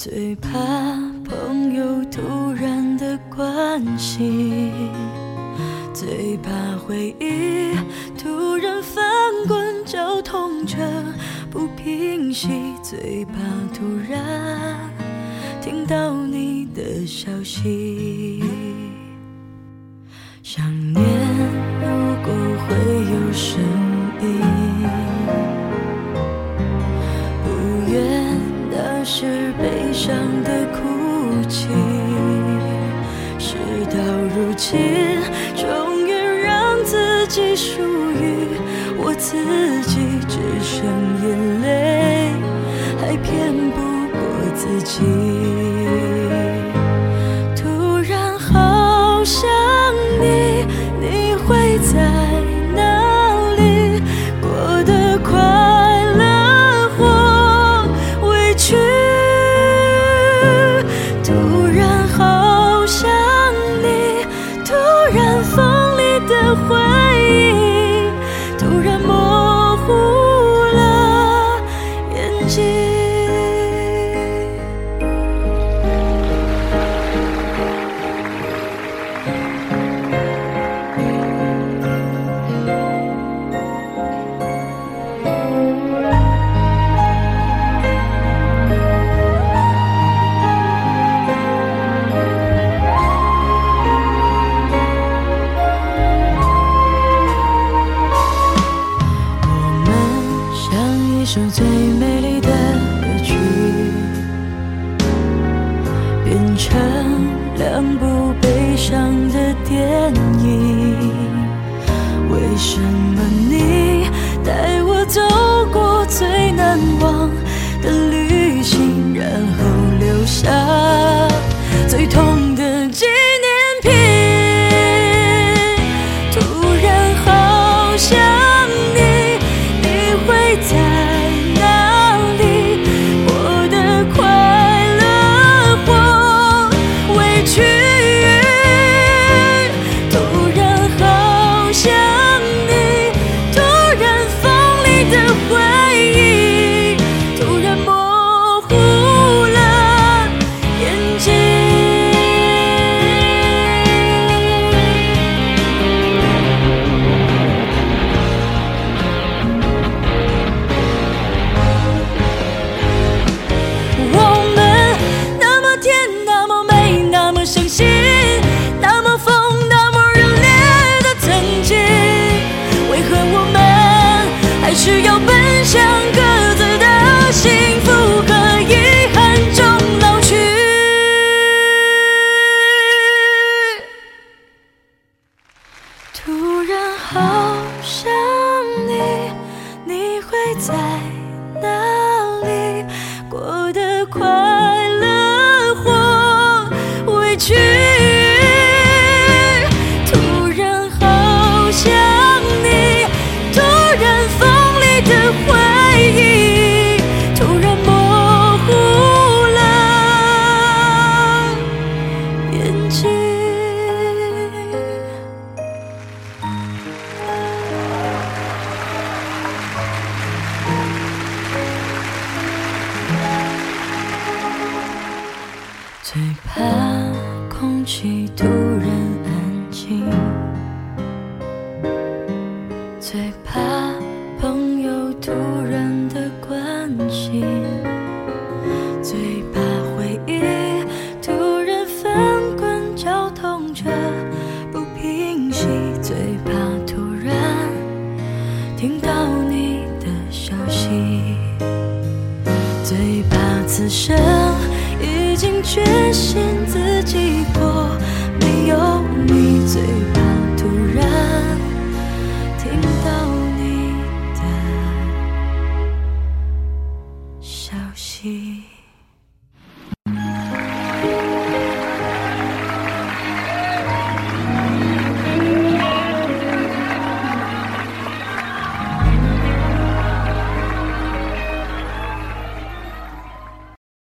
最怕朋友突然的关心，最怕回忆突然翻滚，绞痛着不平息，最怕突然听到你的消息。想念如果会有声音，不愿那是悲伤的哭泣，事到如今终于让自己属于我自己，只剩眼泪还骗不过自己。突然好想你，你会在哪里？过得快乐或委屈？突然好想你，突然锋利的回忆，突然模糊了眼睛。一首最美丽的歌曲，变成两部悲伤的电影。为什么你带我走过最难忘的旅行，然后留下最痛的纪念品？突然好想你，你会在是要奔向各自的幸福和遗憾中老去。突然好想你，你会在哪里？过得快乐或委屈？突然好想你，突然的回忆，突然模糊了眼睛。最怕空气突然安静，最怕朋友突然的关心，最怕回忆突然翻滚，绞痛着不平息，最怕突然听到你的消息，最怕此生已经决心自己过，没有你，最怕